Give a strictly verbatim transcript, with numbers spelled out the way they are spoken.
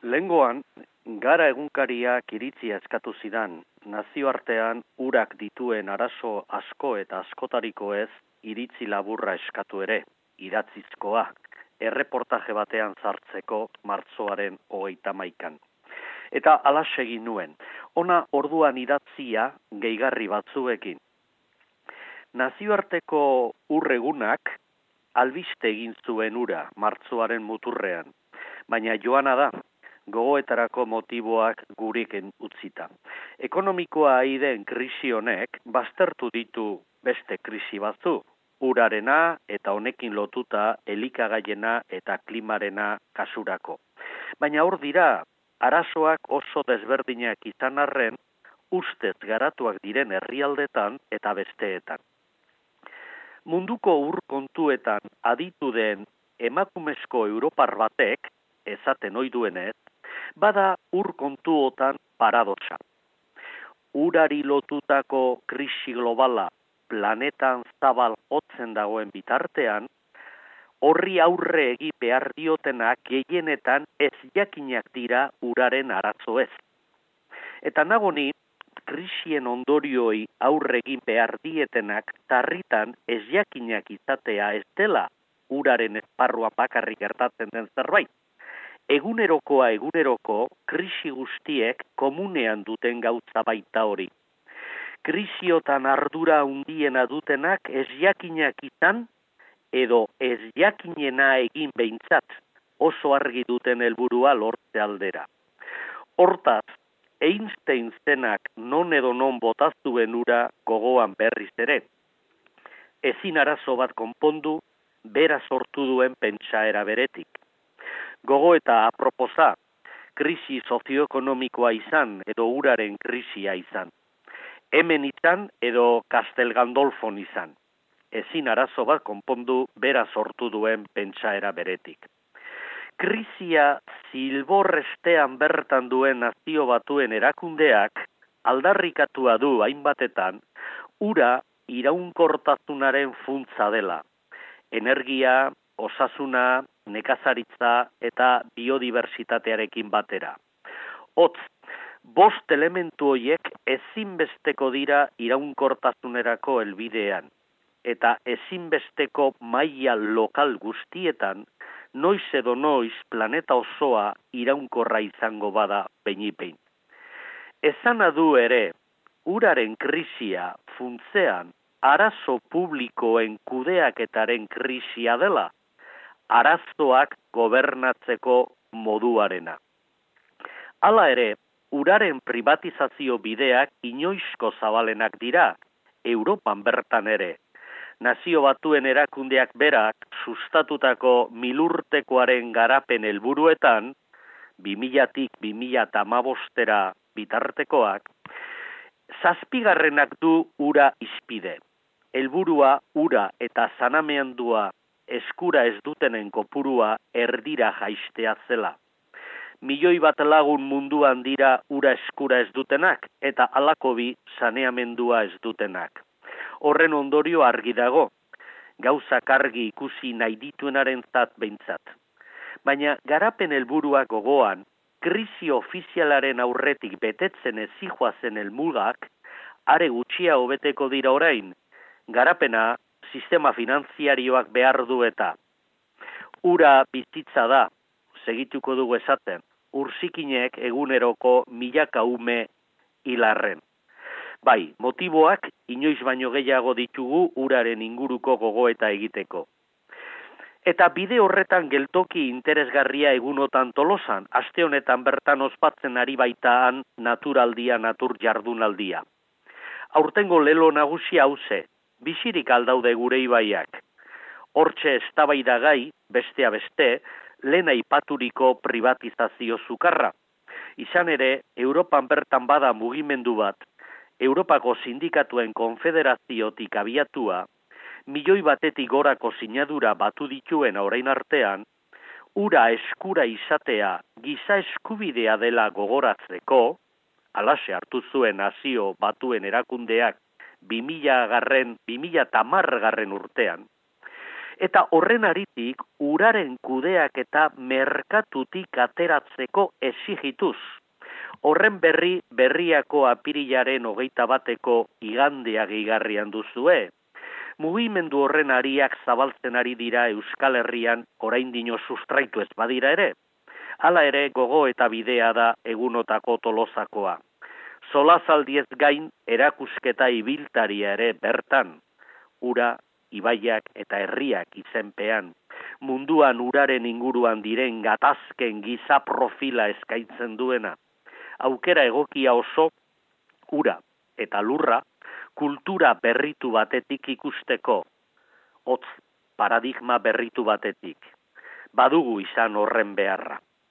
Lehengoan, gara egunkariak iritzia eskatu zidan, nazioartean urak dituen arazo asko eta askotariko ez iritzi laburra eskatu ere, idatzizkoa, erreportaje batean sartzeko martxoaren hogeita hamaikan. Eta alaxe egin nuen, ona orduan idatzia gehigarri batzuekin. Nazioarteko urregunak albiste egin zuen ura martxoaren muturrean, baina joana da, gogoetarako motiboak guriken utzita. Ekonomikoa aiden krisi honek baztertu ditu beste krisi batzu, urarena eta honekin lotuta elikagaiena eta klimarena kasurako. Baina hor dira, arazoak oso desberdinak izan arren, ustez garatuak diren herrialdetan eta besteetan. Munduko ur kontuetan aditu den emakumezko europar batek, esaten ohi duenez, bada ur kontuotan paradoxa. Urari lotutako krisi globala planetan zabal hotzen dagoen bitartean, horri aurre egi behar diotenak gehienetan ez jakinak dira uraren arazo ez. Eta nagoni, krisien ondorioi aurre egin behar dietenak tarritan ez jakinak izatea ez dela uraren esparrua bakarrik gertatzen den zerbait. Egunerokoa eguneroko krisi guztiek komunean duten gauza baita hori. Krisiotan ardura hundiena dutenak ez jakinak izan, edo ez jakinena egin behintzat, oso argi duten helburua lortze aldera. Hortaz, Einstein zenak non edo non botaztuen ura gogoan berriz ere. Ezin arazo bat konpondu, bera sortu duen pentsaera beretik. Gogo eta aproposa, krisi sozioekonomikoa izan edo uraren krisia izan. Hemen izan edo Castel Gandolfon izan. Ezin arazo bat konpondu bera sortu duen pentsaera beretik. Krisia zilborrestean bertan duen nazio batuen erakundeak aldarrikatua du hainbatetan ura iraunkortasunaren funtsa dela. Energia, osasuna, nekazaritza eta biodibertsitatearekin batera. Hotz, bost elementu horiek ezinbesteko dira iraunkortasunerako helbidean, eta ezinbesteko maila lokal guztietan, noiz edo noiz planeta osoa iraunkorra izango bada beinipein. Ezana du ere, uraren krisia funtzean arazo publikoen kudeaketaren krisia dela, arazoak gobernatzeko moduarena. Hala ere, uraren privatizazio bideak inoizko zabalenak dira, Europan bertan ere. Nazio Batuen erakundeak berak sustatutako milurtekoaren garapen helburuetan, bi milatik bi mila hamabostera bitartekoak, zazpigarrenak du ura izpide. Helburua ura eta sanamendua eskura ez dutenen kopurua erdira jaistea zela. Milioi bat lagun munduan dira ura eskura ez dutenak eta halakobi saneamendua ez dutenak. Horren ondorio argi dago, gauzak argi ikusi nahi dituenaren zat behintzat. Baina garapen helburua gogoan, krisi ofizialaren aurretik betetzen ezijoazen helmugak, are gutxia hobeteko dira orain, garapena sistema finanziarioak behar du eta. Ura bizitza da, segituko dugu esaten, ursikinek eguneroko milaka ume hilarren. Bai, motiboak inoiz baino gehiago ditugu uraren inguruko gogoeta egiteko. Eta bide horretan geltoki interesgarria egunotan Tolosan, aste honetan bertan ospatzen ari baitaan naturaldia, natur jardunaldia. Aurtengo lelo nagusia hauze, bizirik aldaude gure ibaiak. Hortxe eztabaidagai, bestea beste, lehen aipaturiko privatizazio zukarra. Izan ere, Europan bertan bada mugimendu bat, Europako sindikatuen konfederaziotik abiatua, milioi batetik gorako sinadura batu dituen orain artean, ura eskura izatea giza eskubidea dela gogoratzeko, halaxe hartu zuen nazio batuen erakundeak bi mila garren, bi mila hamar garren urtean, Eta horren aritik, uraren kudeak eta merkatutik ateratzeko esigituz. Horren berri berriako apirilaren hogeita bateko igandea gehigarrian duzue. Mugimendu horren ariak zabaltzen ari dira Euskal Herrian oraindino sustraitu ez badira ere. Hala ere gogo eta bidea da egunotako Tolosakoa. Solazaldiez gain erakusketa ibiltaria ere bertan. Ura, ibaiak eta herriak izenpean. Munduan uraren inguruan diren gatazken giza profila eskaintzen duena. Aukera egokia oso, ura eta lurra, kultura berritu batetik ikusteko, hotz paradigma berritu batetik. Badugu izan horren beharra.